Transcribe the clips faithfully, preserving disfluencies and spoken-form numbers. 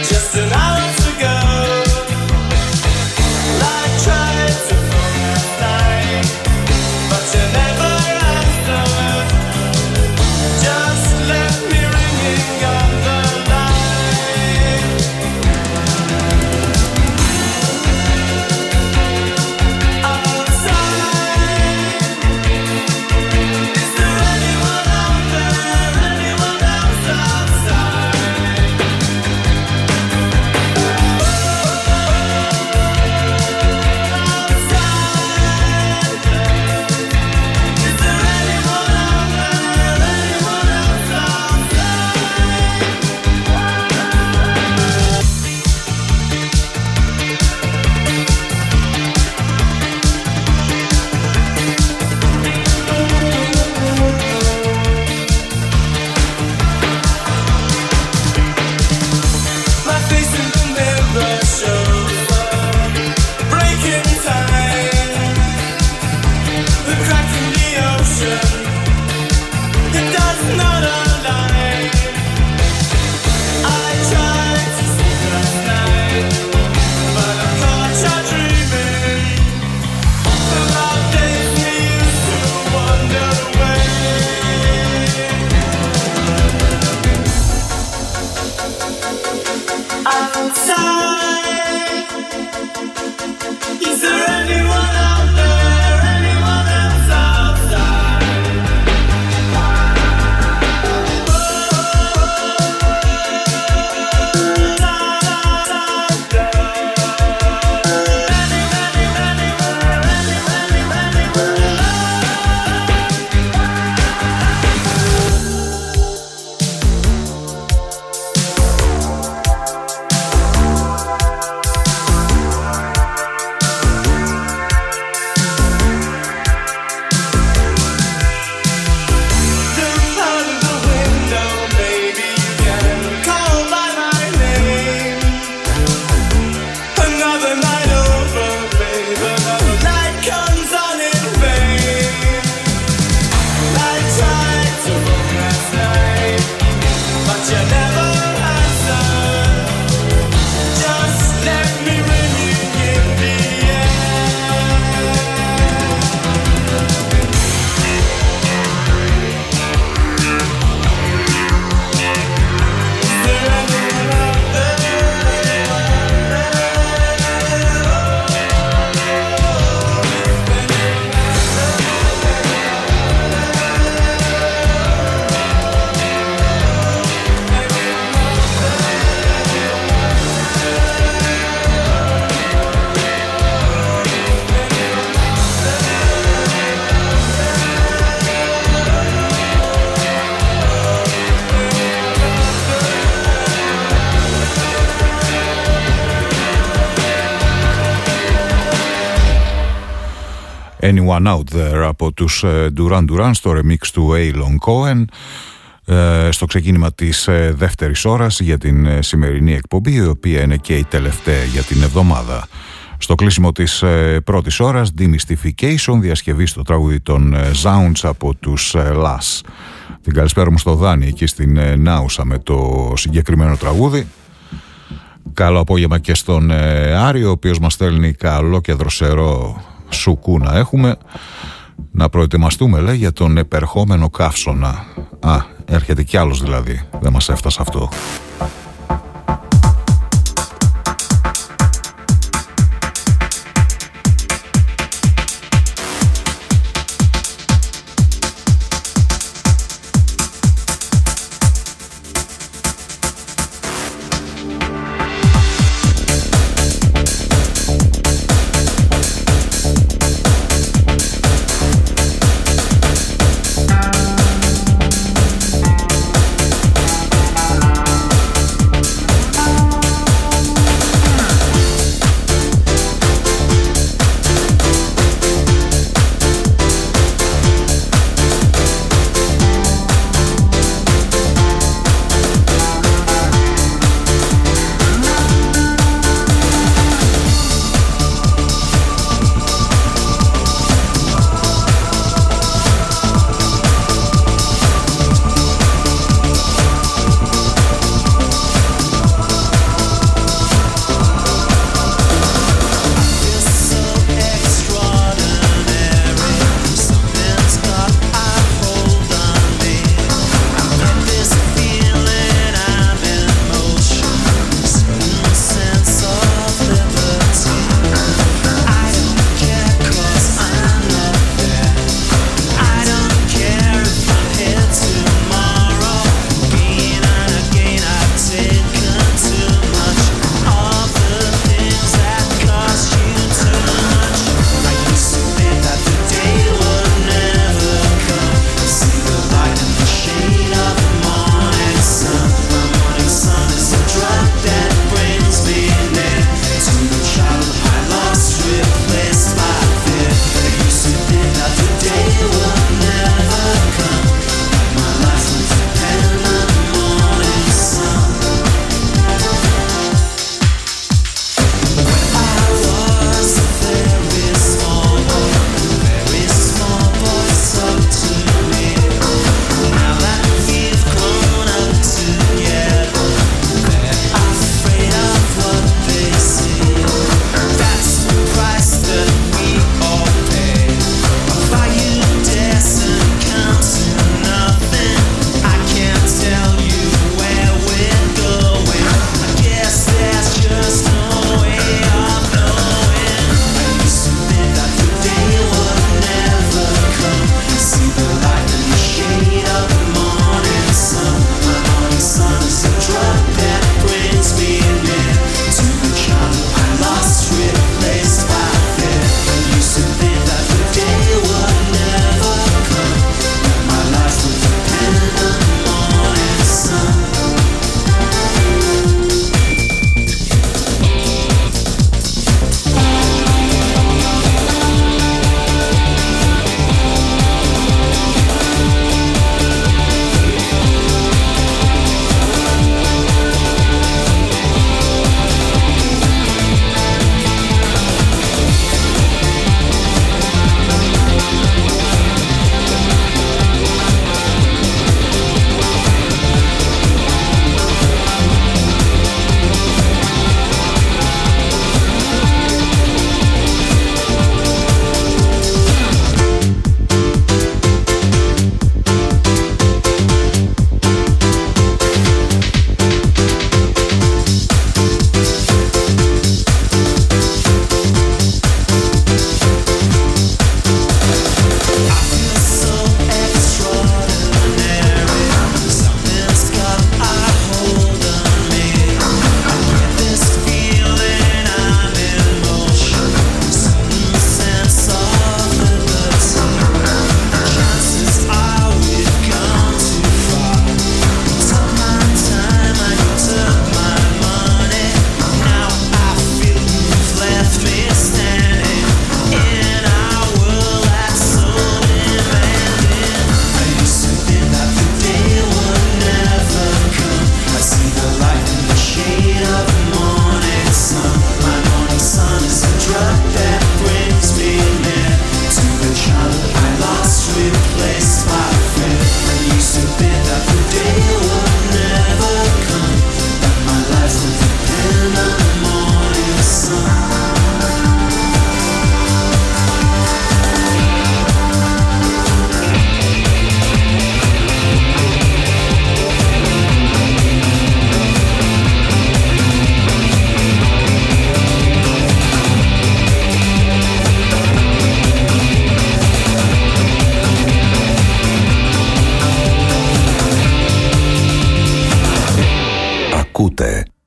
Anyone Out There από τους Duran Duran στο remix του Aylon Cohen στο ξεκίνημα της δεύτερης ώρας για την σημερινή εκπομπή, η οποία είναι και η τελευταία για την εβδομάδα. Στο κλείσιμο της πρώτης ώρας, Demystification, διασκευή στο τραγούδι των Zounds από τους Lass. Την καλησπέρα μου στο Δάνη εκεί στην Νάουσα με το συγκεκριμένο τραγούδι. Καλό απόγευμα και στον Άριο, ο οποίος μας στέλνει καλό και δροσερό σουκού να έχουμε. Να προετοιμαστούμε, λέει, για τον επερχόμενο καύσωνα. Α, έρχεται κι άλλος δηλαδή, δεν μας έφτασε αυτό.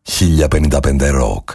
χίλια πενήντα πέντε Rock.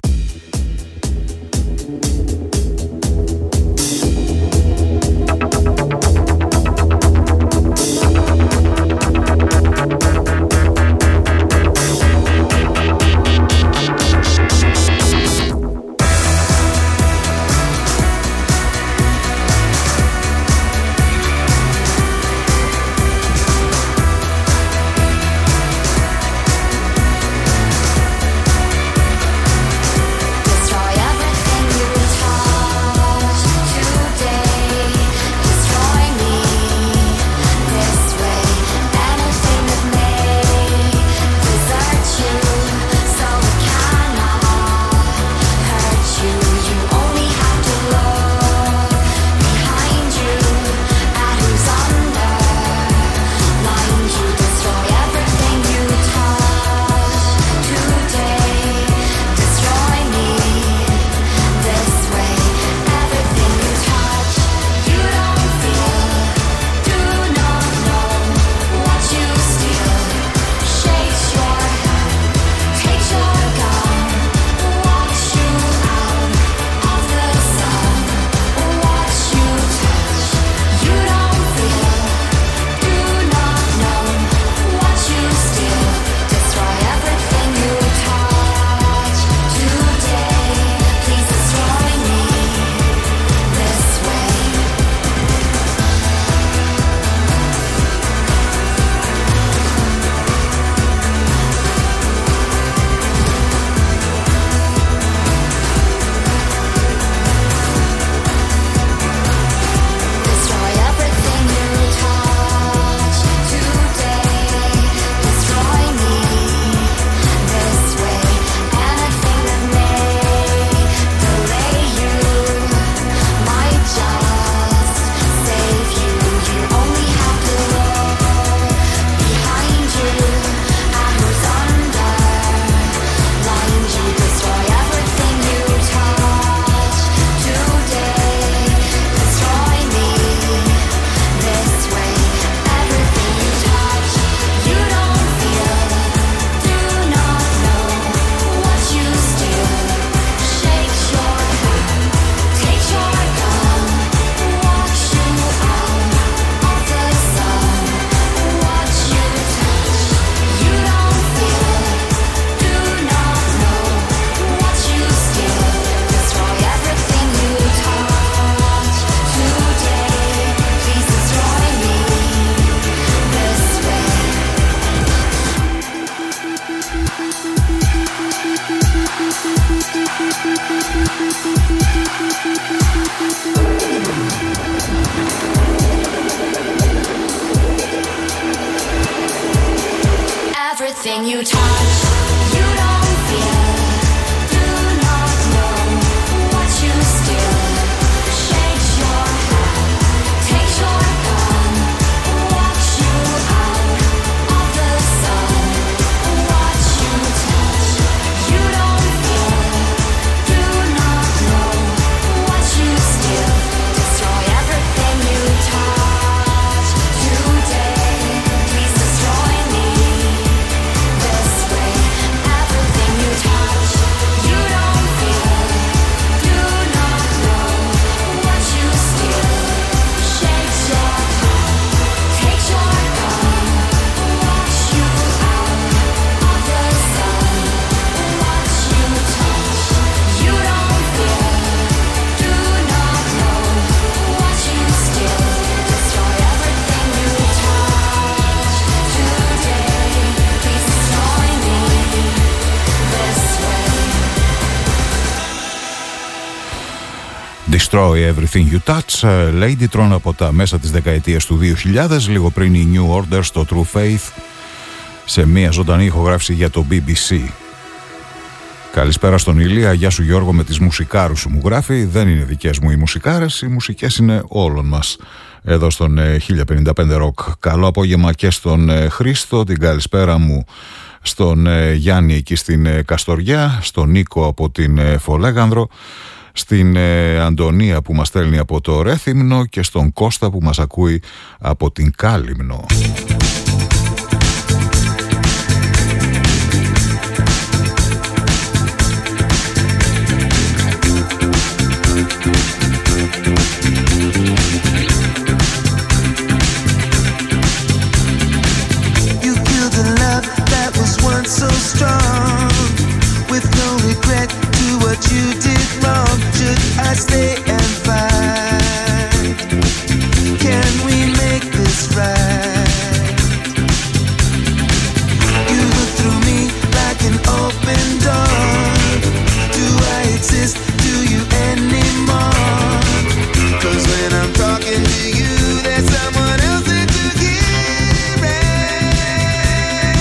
Everything you touch, you don't feel. Do not know what you steal. Shakes your hand, takes your gun, walks you out of the sun. What you touch, you don't feel. Do not know what you steal. Destroy everything you touch today. Please destroy me. Everything you touch, you don't feel. Do not know what you steal. Shakes your hand, takes your gun, walks you out of the sun. What you touch, you don't feel. Do not know what you steal. Destroy everything you touch today. Please destroy me. Destroy Everything You Touch, Ladytron από τα μέσα της δεκαετίας του δύο χιλιάδες, λίγο πριν η New Order στο True Faith, σε μια ζωντανή ηχογράφηση για το μπι μπι σι. Καλησπέρα στον Ηλία, γεια σου Γιώργο με τις μουσικάρους σου, μου γράφει. Δεν είναι δικές μου οι μουσικάρες, οι μουσικές είναι όλων μας εδώ στον χίλια πενήντα πέντε Rock. Καλό απόγευμα και στον Χρήστο, την καλησπέρα μου στον Γιάννη εκεί στην Καστοριά, στον Νίκο από την Φολέγανδρο, στην Αντωνία που μας στέλνει από το Ρέθυμνο και στον Κώστα που μας ακούει από την Κάλυμνο. regret to what you did wrong. Should I stay and fight? Can we make this right? You look through me like an open door. Do I exist to you anymore? 'Cause when I'm talking to you, there's someone else that you give it.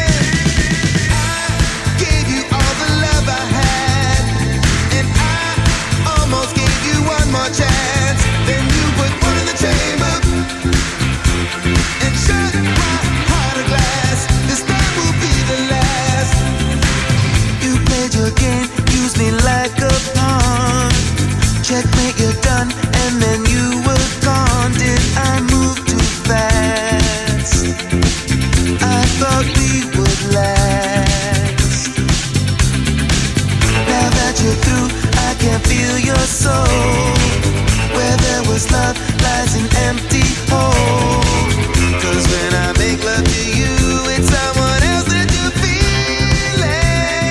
I gave you all the love I had, and I almost gave you one more chance. Then you put one in the chamber and shut my heart of glass. This time will be the last. You played your game, used me like a pawn. Checkmate, you're done, and then you were gone. Did I move too fast? I thought we would last. Now that you're through, I can feel your soul. Where there was love lies an empty hole. 'Cause when I make love to you, it's someone else that you're feeling.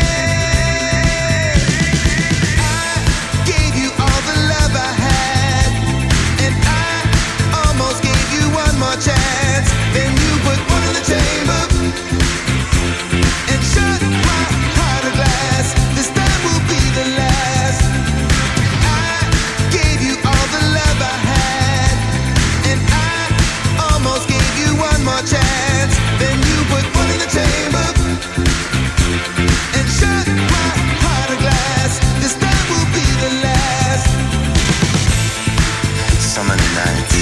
I gave you all the love I had, and I almost gave you one more chance. Then you put one in the chamber and shut my heart of glass. This time will be the last. I gave you all the love I had, and I almost gave you one more chance. Then you put one in the chamber and shut my heart of glass. This time will be the last. So many nights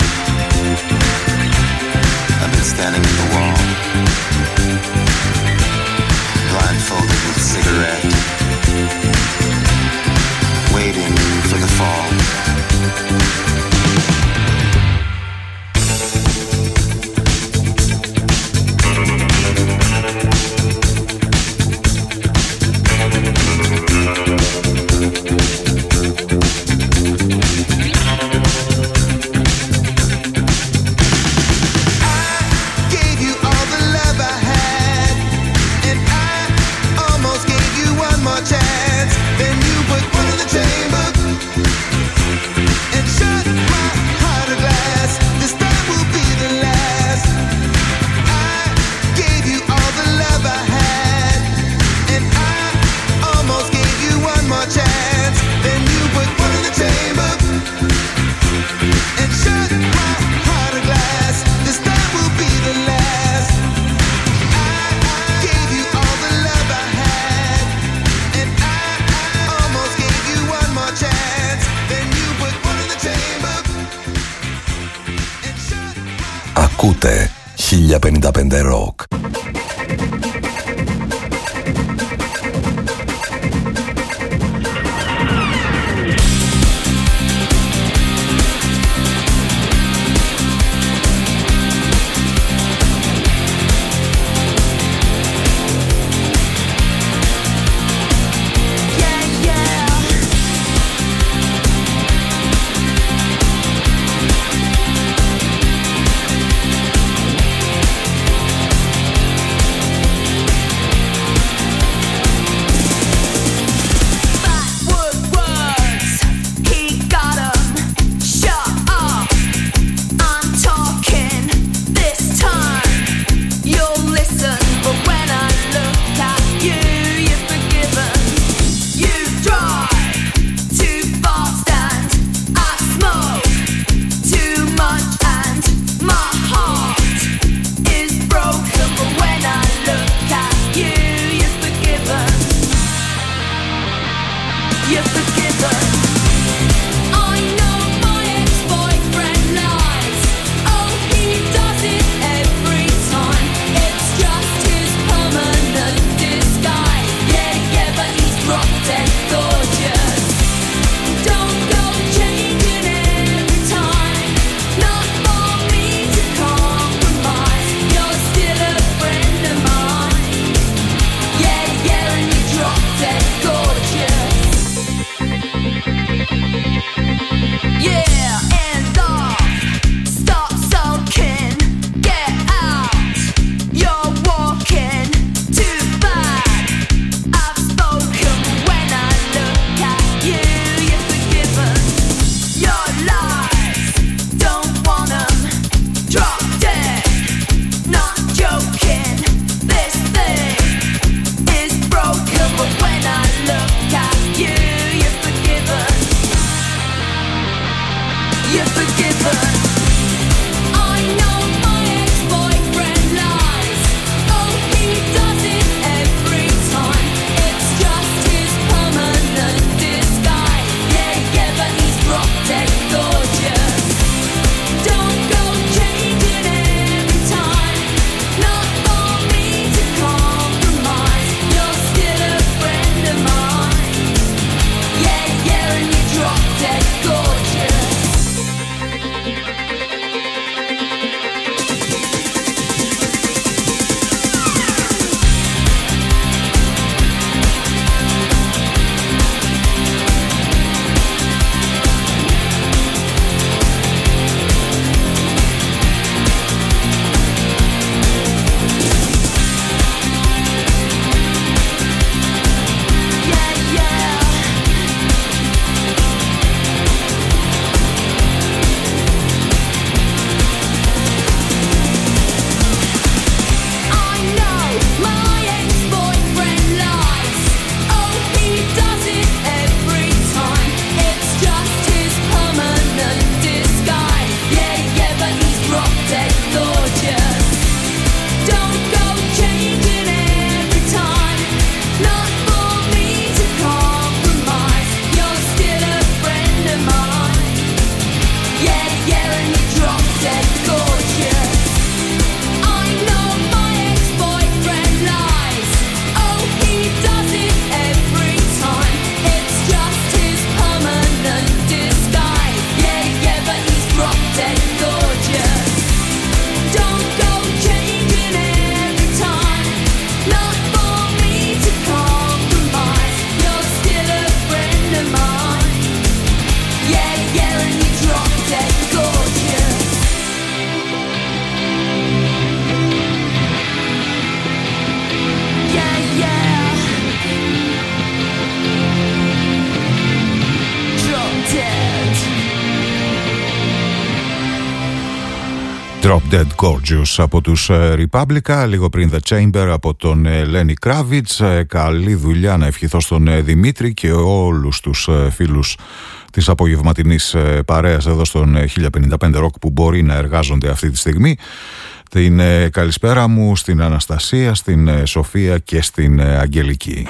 I've been standing at the wall, blindfolded with cigarette, waiting for the fall. I gave you all the love I had, and I almost gave you one more chance. Then you put one in the chamber and shut my heart of glass. This time will be the last. I gave you all the love I had, and I almost gave you one more chance. Then you put one in the chamber and shut my heart of glass. This time will be the last. I gave you all the love I had, and I almost gave you one more chance. Then you put one in the chamber and shut my Ακούτε χίλια πενήντα πέντε Rock. Yeah, yeah. Drop Dead Gorgeous από τους Republica, λίγο πριν The Chamber από τον Lenny Kravitz. Καλή δουλειά να ευχηθώ στον Δημήτρη και όλους τους φίλους της απογευματινής παρέας εδώ στον χίλια πενήντα πέντε Rock που μπορεί να εργάζονται αυτή τη στιγμή. Την καλησπέρα μου στην Αναστασία, στην Σοφία και στην Αγγελική.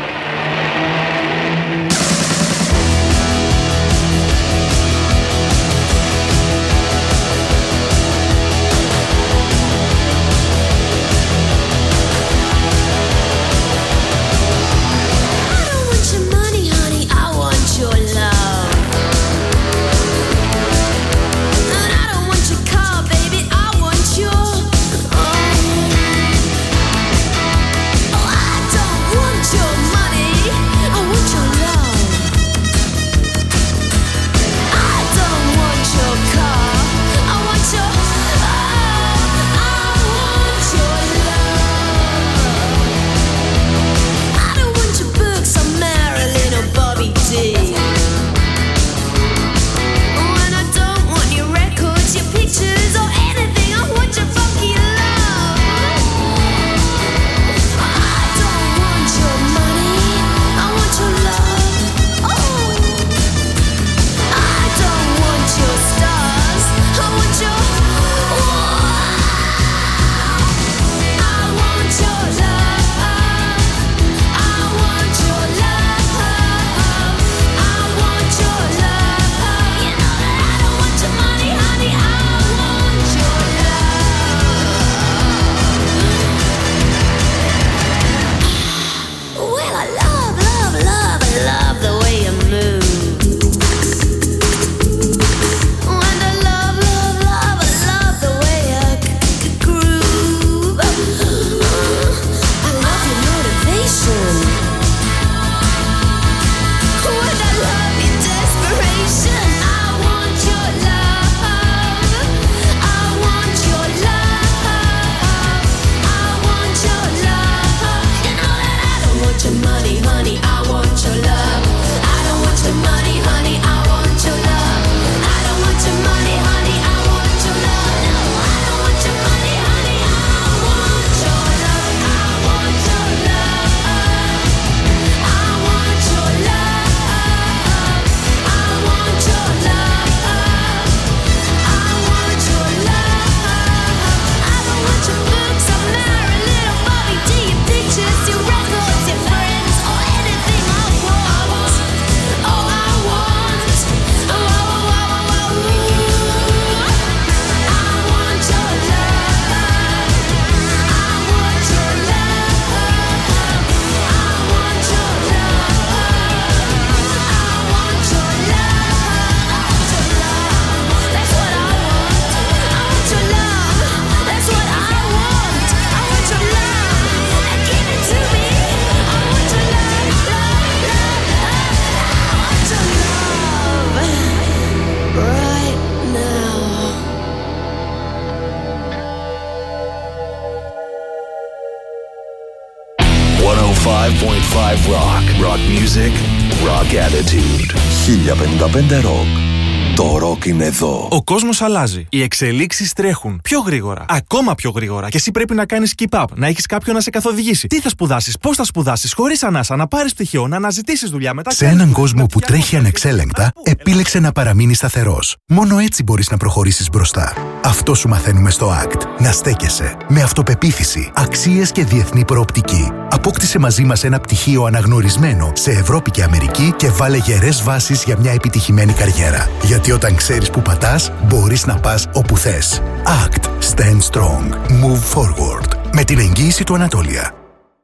Rock. Rock music, rock attitude. χίλια πενήντα πέντε Rock. Το rock είναι εδώ. Ο κόσμος αλλάζει. Οι εξελίξεις τρέχουν πιο γρήγορα. Ακόμα πιο γρήγορα. Και εσύ πρέπει να κάνεις keep up. Να έχεις κάποιον να σε καθοδηγήσει. Τι θα σπουδάσεις, πώς θα σπουδάσεις, χωρίς ανάσα, να πάρεις πτυχίο, να αναζητήσεις δουλειά μετά. Σε έναν κόσμο που τρέχει ανεξέλεγκτα, επίλεξε να παραμείνει σταθερός. Μόνο έτσι μπορείς να προχωρήσεις μπροστά. Αυτό σου μαθαίνουμε στο έι κτι. Να στέκεσαι. Με αυτοπεποίθηση, αξίες και διεθνή προοπτική. Απόκτησε μαζί μας ένα πτυχίο αναγνωρισμένο σε Ευρώπη και Αμερική και βάλε γερές βάσεις για μια επιτυχημένη καριέρα. Γιατί όταν ξέρεις που πατάς, μπορείς να πας όπου θες. έι κτι. Stand strong. Move forward. Με την εγγύηση του Ανατόλια.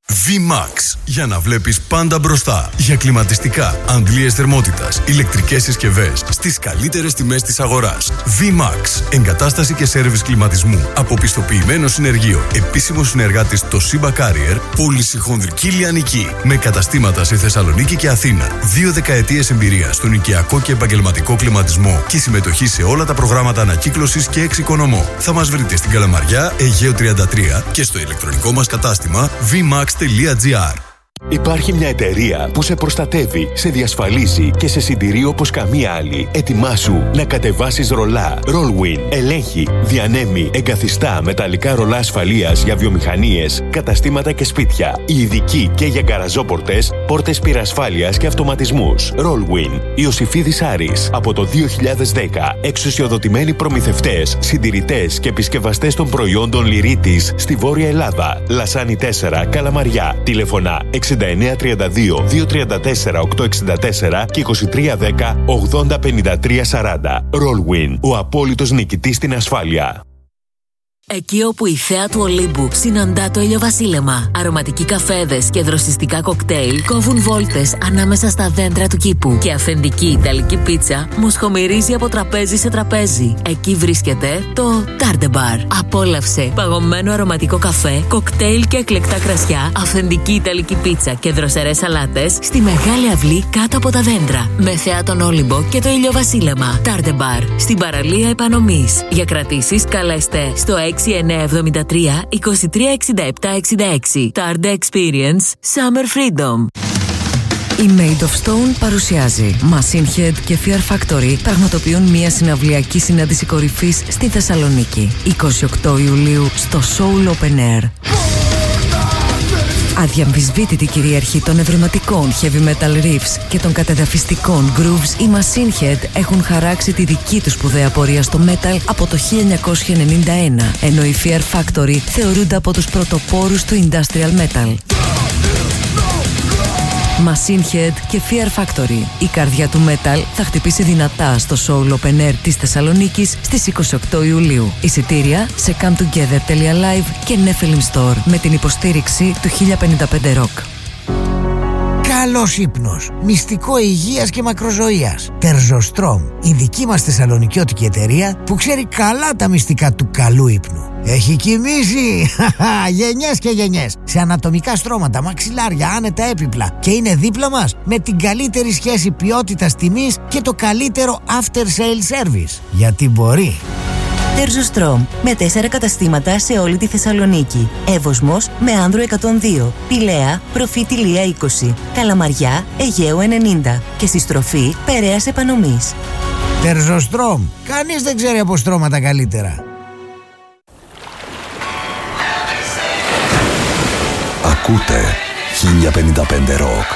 V-Max. Για να βλέπεις πάντα μπροστά. Για κλιματιστικά, αντλίες θερμότητας, ηλεκτρικές συσκευές στις καλύτερες τιμές της αγοράς. V-Max. Εγκατάσταση και σέρβις κλιματισμού από πιστοποιημένο συνεργείο. Επίσημο συνεργάτης το Simba Carrier. Πώληση χονδρική λιανική. Με καταστήματα σε Θεσσαλονίκη και Αθήνα. Δύο δεκαετίες εμπειρία στον οικιακό και επαγγελματικό κλιματισμό και συμμετοχή σε όλα τα προγράμματα ανακύκλωσης και εξοικονομώ. Θα μας βρείτε στην Καλαμαριά, Αιγαίο τριάντα τρία και στο ηλεκτρονικό μας κατάστημα βι μαξ τελεία τζι άρ. Υπάρχει μια εταιρεία που σε προστατεύει, σε διασφαλίζει και σε συντηρεί όπως καμία άλλη. Ετοιμάσου να κατεβάσεις ρολά. Rollwin ελέγχει, διανέμει, εγκαθιστά μεταλλικά ρολά ασφαλείας για βιομηχανίες, καταστήματα και σπίτια. Οι ειδικοί και για γκαραζόπορτες, πόρτες πυρασφάλειας και αυτοματισμούς. Rollwin. Ιωσηφίδης Άρης. Από το δύο χιλιάδες δέκα. Εξουσιοδοτημένοι προμηθευτές, συντηρητές και επισκευαστές των προϊόντων Λυρίτης στη Βόρεια Ελλάδα. Λασάνι τέσσερα, Καλαμαριά. Τηλεφωνά εξήντα εννέα τριάντα δύο διακόσια τριάντα τέσσερα οκτακόσια εξήντα τέσσερα και είκοσι τρία δέκα ογδόντα πενήντα τρία σαράντα. Rollwin. Ο απόλυτος νικητής στην ασφάλεια. Εκεί όπου η θέα του Ολύμπου συναντά το ηλιοβασίλεμα, αρωματικοί καφέδες και δροσιστικά κοκτέιλ κόβουν βόλτες ανάμεσα στα δέντρα του κήπου και αυθεντική ιταλική πίτσα μοσχομυρίζει από τραπέζι σε τραπέζι. Εκεί βρίσκεται το Tarde Bar. Απόλαυσε παγωμένο αρωματικό καφέ, κοκτέιλ και εκλεκτά κρασιά, αυθεντική ιταλική πίτσα και δροσερές σαλάτες στη μεγάλη αυλή κάτω από τα δέντρα. Με θέα τον Όλυμπο και το ηλιοβασίλεμα. Tarde Bar. Στην παραλία Επανομής. Για κρατήσεις καλέστε στο έξι εννέα εβδομήντα τρία είκοσι τρία εξήντα επτά εξήντα έξι. Tarde Experience Summer Freedom. Η Made of Stone παρουσιάζει Machine Head και Fear Factory πραγματοποιούν μια συναυλιακή συνάντηση κορυφής στη Θεσσαλονίκη είκοσι οκτώ Ιουλίου στο Soul Open Air. Αδιαμφισβήτητη κυριαρχή των ευρηματικών heavy metal riffs και των κατεδαφιστικών grooves, οι Machine Head έχουν χαράξει τη δική τους σπουδαία πορεία στο metal από το χίλια εννιακόσια ενενήντα ένα, ενώ οι Fear Factory θεωρούνται από τους πρωτοπόρους του industrial metal. Machine Head και Fear Factory. Η καρδιά του metal θα χτυπήσει δυνατά στο Soul Open Air της Θεσσαλονίκης στις είκοσι οκτώ Ιουλίου. Εισιτήρια σε come together τελεία live και Nephilim Store με την υποστήριξη του χίλια πενήντα πέντε Rock. Καλός ύπνος, μυστικό υγείας και μακροζωίας. Τερζοστρόμ, η δική μας θεσσαλονικιώτικη εταιρεία που ξέρει καλά τα μυστικά του καλού ύπνου. Έχει κοιμήσει γενιές και γενιές σε ανατομικά στρώματα, μαξιλάρια, άνετα έπιπλα και είναι δίπλα μας με την καλύτερη σχέση ποιότητας τιμής και το καλύτερο after sale service. Γιατί μπορεί. Τερζοστρόμ, με τέσσερα καταστήματα σε όλη τη Θεσσαλονίκη. Εύωσμος με Άνδρο εκατόν δύο, Πηλαία, Προφήτη Λία είκοσι, Καλαμαριά, Αιγαίου ενενήντα και στη στροφή Περαίας Επανομής. Τερζοστρόμ, κανείς δεν ξέρει από στρώματα καλύτερα. Ακούτε χίλια πενήντα πέντε Rock.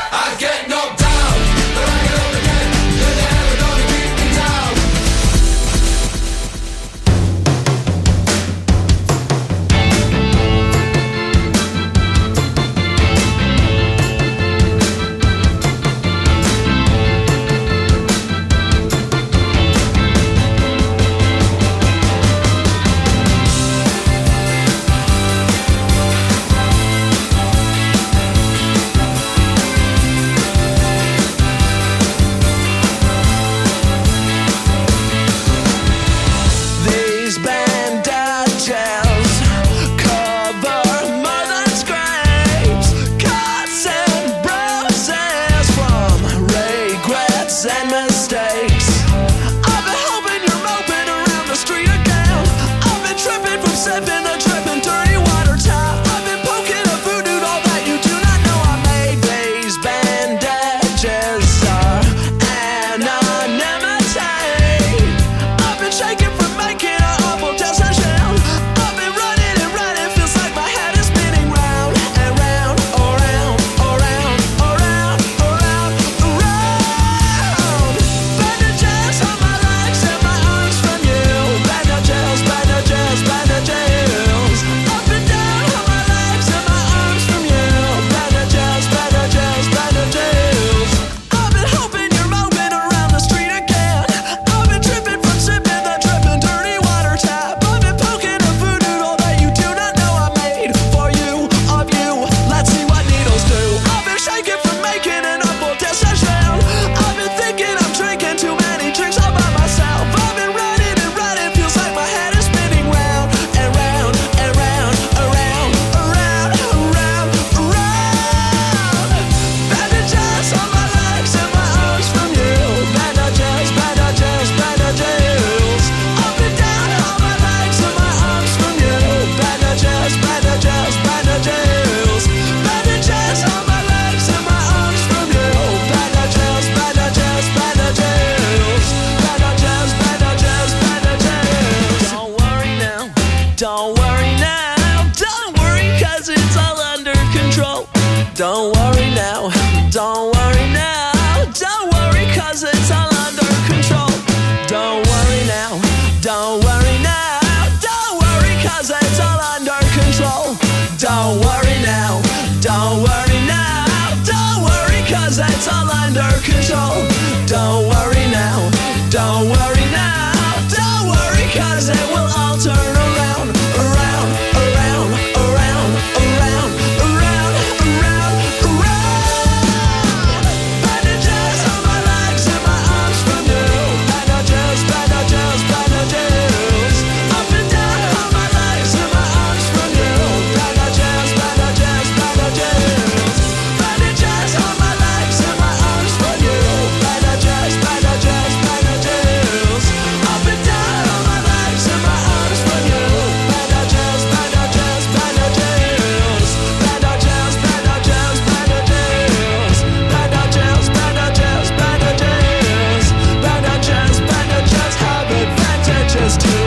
it's all under control. Don't worry now, don't worry now, don't worry, cause it will all turn around, around, around, around, around, around, around, around. Bandages on my legs and my arms for new. Bandages, bandages, bandages. Up and down on my legs and my arms for new. Bandages, bandages, bandages. Bandages on my legs and my arms for you. Bandages, bandages, bandages. Up and down on my legs and my arms for you. Bandages, bandages, bandages. Bandages, bandages, bandages. Bandages, bandages, bandages. Bandages, bandages have advantages too.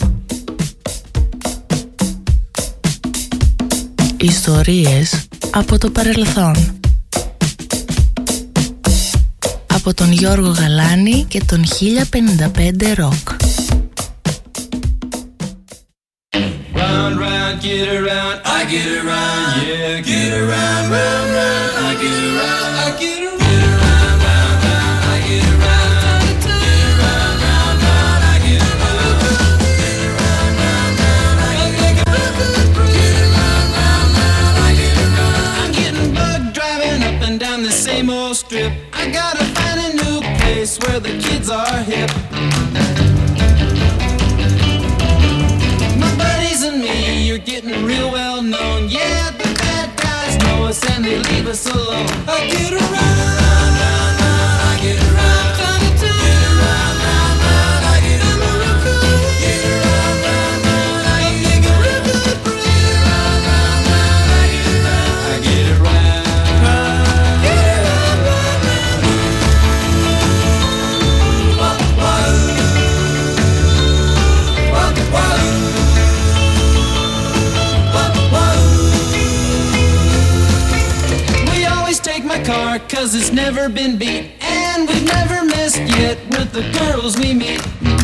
Ιστορίες από το παρελθόν. Από τον Γιώργο Γαλάνη και τον χίλια πενήντα πέντε Rock. Round, round, get around, I get around, yeah, get around, round, round, I get around, I get around. Same old strip. I gotta find a new place where the kids are hip. My buddies and me, you're getting real well known. Yeah, the bad guys know us and they leave us alone. I get around, round, round, round, I get around, time to time. Get around, round, round, I get around, get around, round, round, I get around, get around, round, round, I get around, I get around. Car, cause it's never been beat, and we've never missed yet with the girls we meet.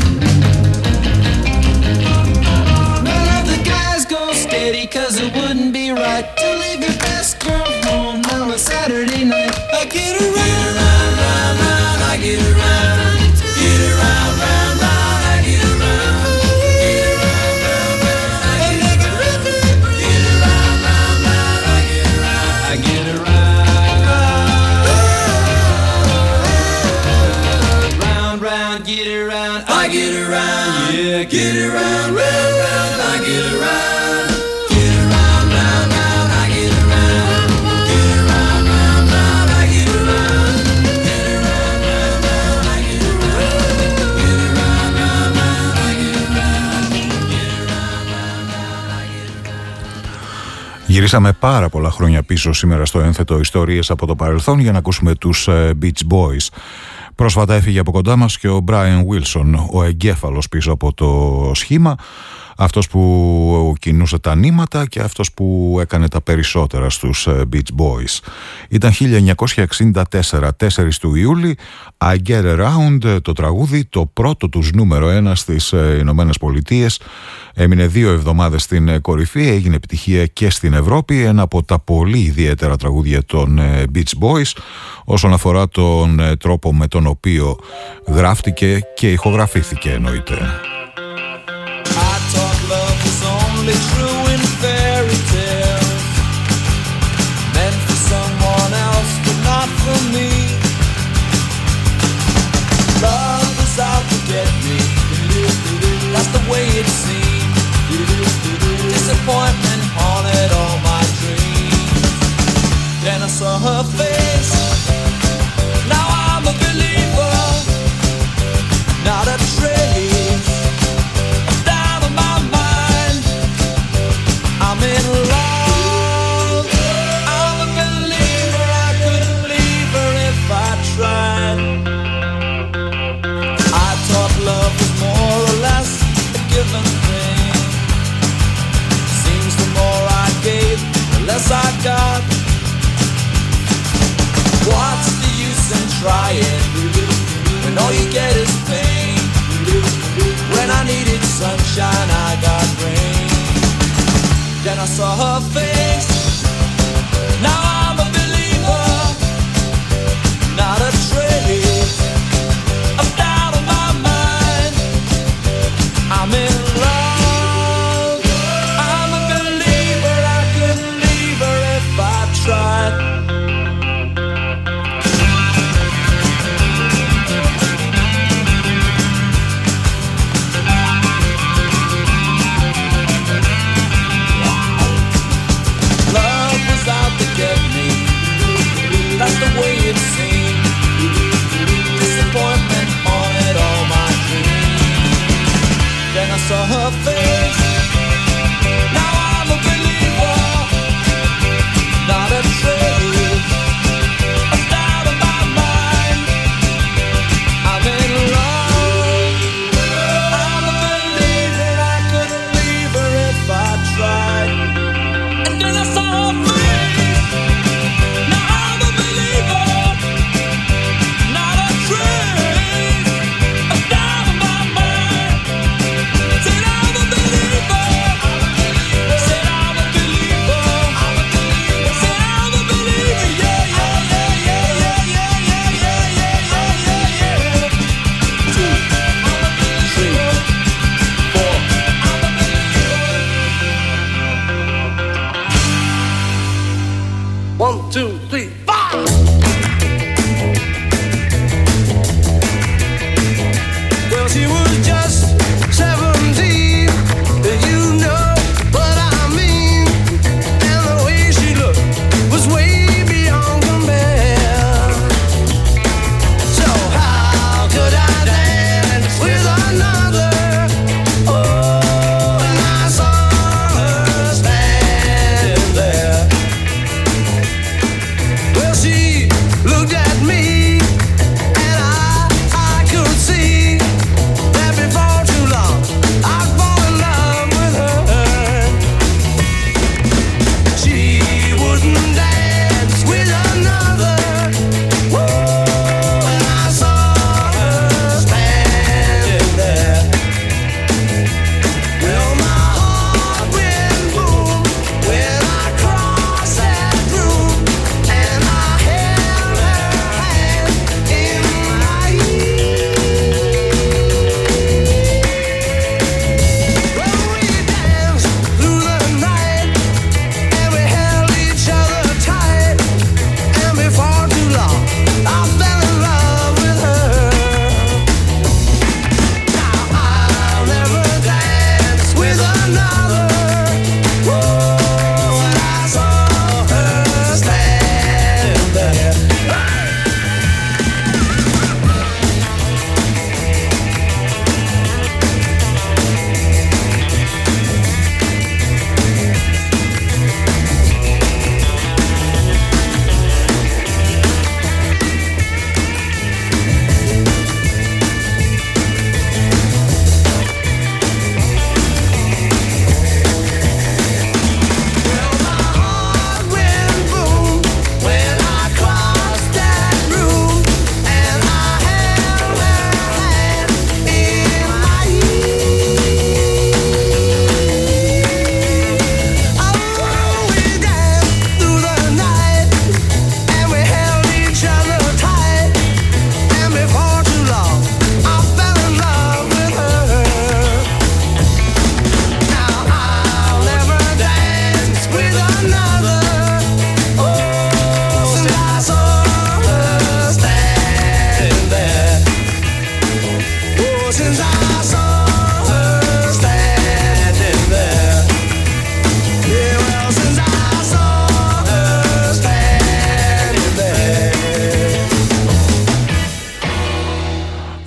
None of the guys go steady, cause it wouldn't be right to leave your best girl home on a Saturday night. I get around, round, round, round, I get around, get around, round, round, I get around, get around, round, round, I get around, get around, round, round, I get around, I get around. Get around, I get around, yeah, get around, round, round, I get around, get around, round, round, I get around, get around, round, round, I get around, get around, round, round, I get around, get around, round, round, I get around, get around, round, round, I get around. Γυρίσαμε πάρα πολλά χρόνια πίσω σήμερα στο ένθετο Ιστορίες από το παρελθόν για να ακούσουμε τους Beach Boys. Πρόσφατα έφυγε από κοντά μας και ο Brian Wilson, ο εγκέφαλος πίσω από το σχήμα, αυτός που κινούσε τα νήματα και αυτός που έκανε τα περισσότερα στους Beach Boys. Ήταν χίλια εννιακόσια εξήντα τέσσερα, τέσσερις του Ιούλη, I Get Around, το τραγούδι, το πρώτο τους νούμερο ένα στις Ηνωμένες Πολιτείες. Έμεινε δύο εβδομάδες στην κορυφή, έγινε επιτυχία και στην Ευρώπη, ένα από τα πολύ ιδιαίτερα τραγούδια των Beach Boys όσον αφορά τον τρόπο με τον οποίο γράφτηκε και ηχογραφήθηκε, εννοείται. Only true in fairy tales, meant for someone else, but not for me. Love is out to get me, that's the way it seemed. Disappointment haunted all my dreams. Then I saw her face, now I'm a believer, not a trace. I'm in love, I'm a believer, I couldn't leave her if I tried. I thought love was more or less a given thing. Seems the more I gave, the less I got. What's the use in trying, when all you get is pain? When I needed sunshine, I got rain. Then I saw her face, now I'm a believer,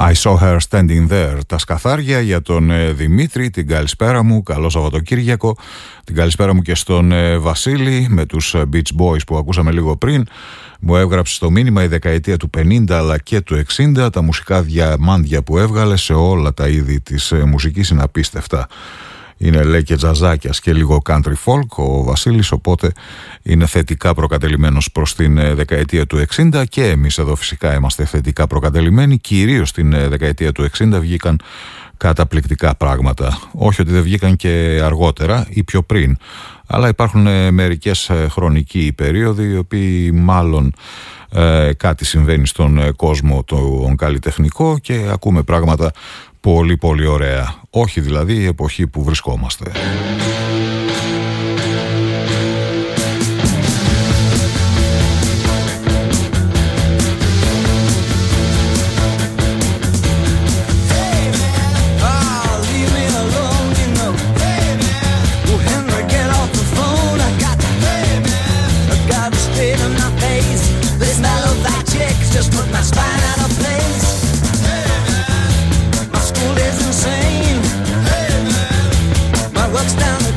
I saw her standing there. Τα σκαθάρια για τον ε, Δημήτρη, την καλησπέρα μου, καλό Σαββατοκύριακο. Την καλησπέρα μου και στον ε, Βασίλη με τους ε, Beach Boys που ακούσαμε λίγο πριν. Μου έβγραψε στο μήνυμα η δεκαετία του πενήντα αλλά και του εξήντα. Τα μουσικά διαμάντια που έβγαλε σε όλα τα είδη της ε, μουσικής είναι απίστευτα. Είναι λέει και τζαζάκιας και λίγο country folk ο Βασίλης, οπότε είναι θετικά προκατελημένος προς την δεκαετία του εξήντα και εμείς εδώ φυσικά είμαστε θετικά προκατελημένοι. Κυρίως στην δεκαετία του εξήντα βγήκαν καταπληκτικά πράγματα. Όχι ότι δεν βγήκαν και αργότερα ή πιο πριν, αλλά υπάρχουν μερικές χρονικοί περίοδοι οι οποίοι μάλλον ε, κάτι συμβαίνει στον κόσμο τον καλλιτεχνικό και ακούμε πράγματα πολύ πολύ ωραία. Όχι δηλαδή η εποχή που βρισκόμαστε. Works down the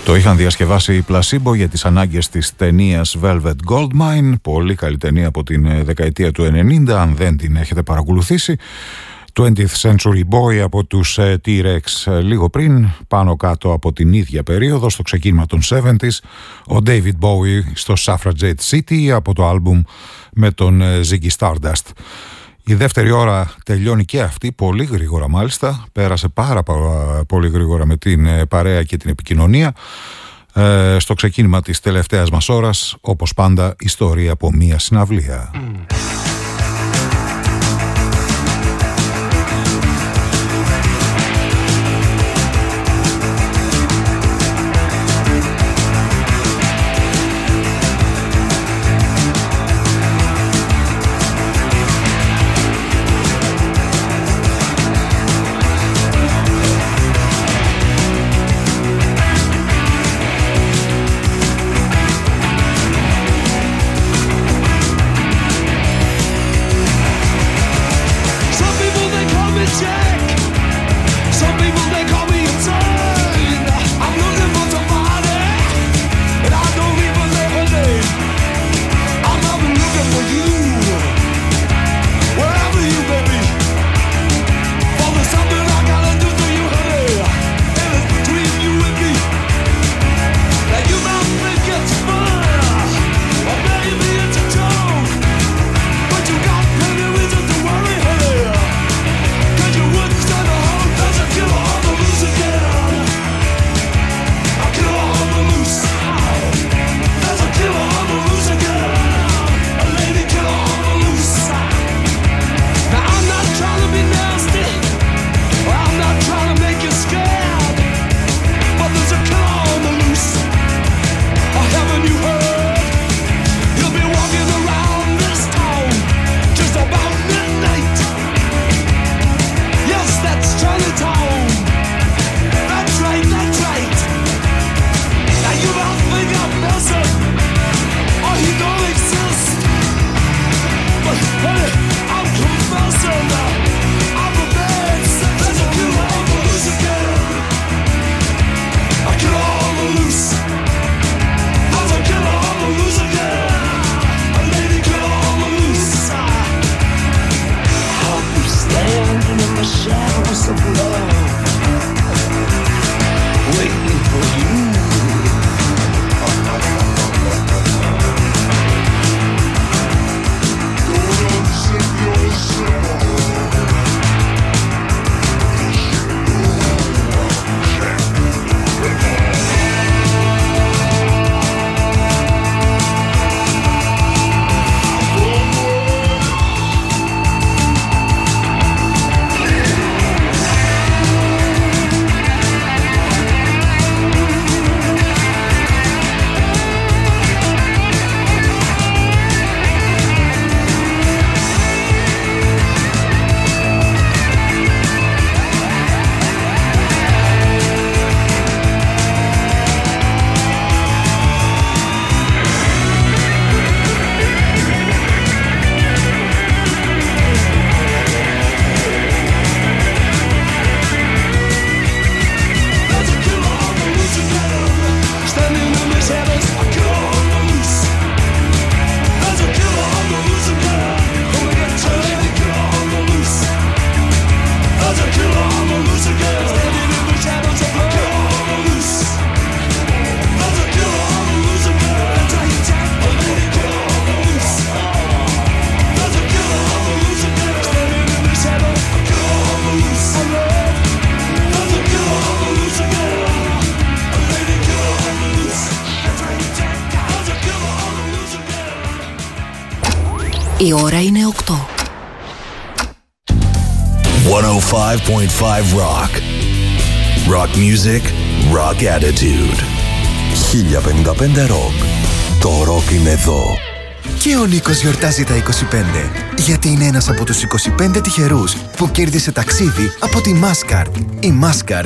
Το είχαν διασκευάσει οι Placebo για τις ανάγκες της ταινίας Velvet Goldmine, πολύ καλή ταινία από την δεκαετία του ενενήντα, αν δεν την έχετε παρακολουθήσει. twentieth Century Boy από τους T-Rex λίγο πριν, πάνω κάτω από την ίδια περίοδο, στο ξεκίνημα των εβδομήντα, ο David Bowie στο Suffragette City από το άλμπουμ με τον Ziggy Stardust. Η δεύτερη ώρα τελειώνει και αυτή, πολύ γρήγορα μάλιστα, πέρασε πάρα πολύ γρήγορα με την παρέα και την επικοινωνία. Ε, στο ξεκίνημα της τελευταίας μας ώρας, όπως πάντα, ιστορία από μία συναυλία. Mm. Η ώρα είναι οκτώ. εκατόν πέντε κόμμα πέντε Rock. Rock music, rock attitude. χίλια πενήντα πέντε Rock. Το rock είναι εδώ. Και ο Νίκος γιορτάζει τα είκοσι πέντε, γιατί είναι ένας από τους είκοσι πέντε τυχερούς που κέρδισε ταξίδι από τη Mastercard. Η Mastercard